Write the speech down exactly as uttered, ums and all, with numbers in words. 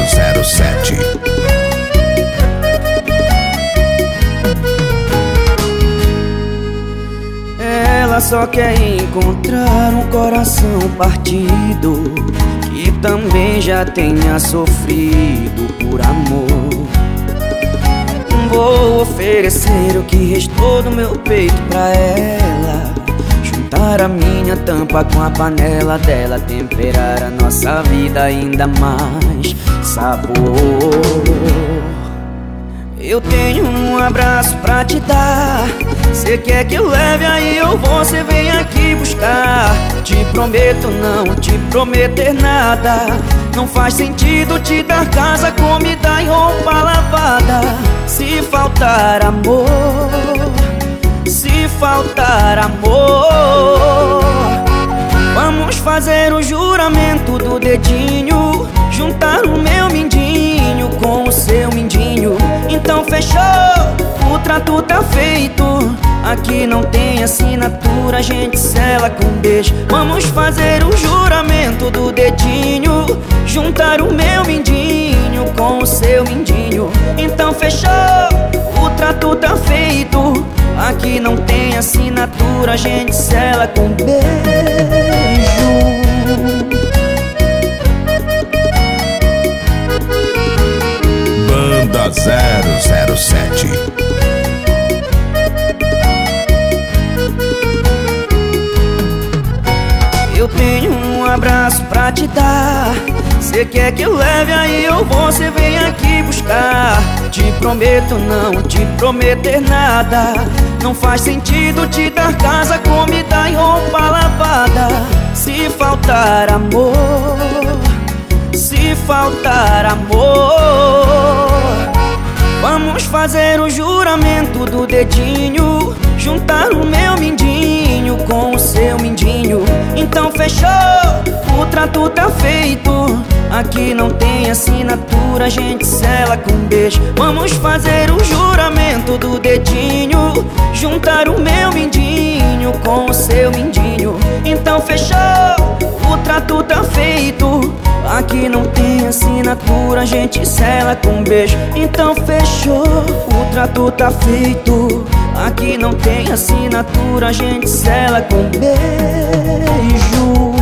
zero sete. Ela só quer encontrar um coração partido, que também já tenha sofrido por amor. Vou oferecer o que restou do meu peito pra ela, juntar a minha tampa com a panela dela, temperar a nossa vida ainda mais sabor. Eu tenho um abraço pra te dar, cê quer que eu leve, aí eu vou, cê vem aqui buscar. Te prometo não te prometer nada, não faz sentido te dar casa, comida e roupa lavada. Se faltar amor, se faltar amor, vamos fazer o juramento do dedinho, juntar o meu mindinho com o seu mindinho. Então fechou, o trato tá feito, aqui não tem assinatura, a gente sela com beijo. Vamos fazer o juramento do dedinho, juntar o meu mindinho com o seu mindinho. Então fechou, o trato tá feito, aqui não tem assinatura, a gente sela com beijo. Banda zero zero sete. Eu tenho um abraço pra te dar, cê quer que eu leve, aí eu vou, cê vem aqui buscar. Te prometo não te prometer nada, não faz sentido te dar casa, comida e roupa lavada. Se faltar amor, se faltar amor, vamos fazer o juramento do dedinho, juntar o meu mindinho com o seu mindinho. Então fechou, o trato tá feito, aqui não tem assinatura, a gente sela com beijo. Vamos fazer o juramento do dedinho, juntar o meu mindinho com o seu mindinho. Então fechou, o trato tá feito, aqui não tem assinatura, a gente sela com beijo. Então fechou, o trato tá feito, aqui não tem assinatura, a gente sela com beijo.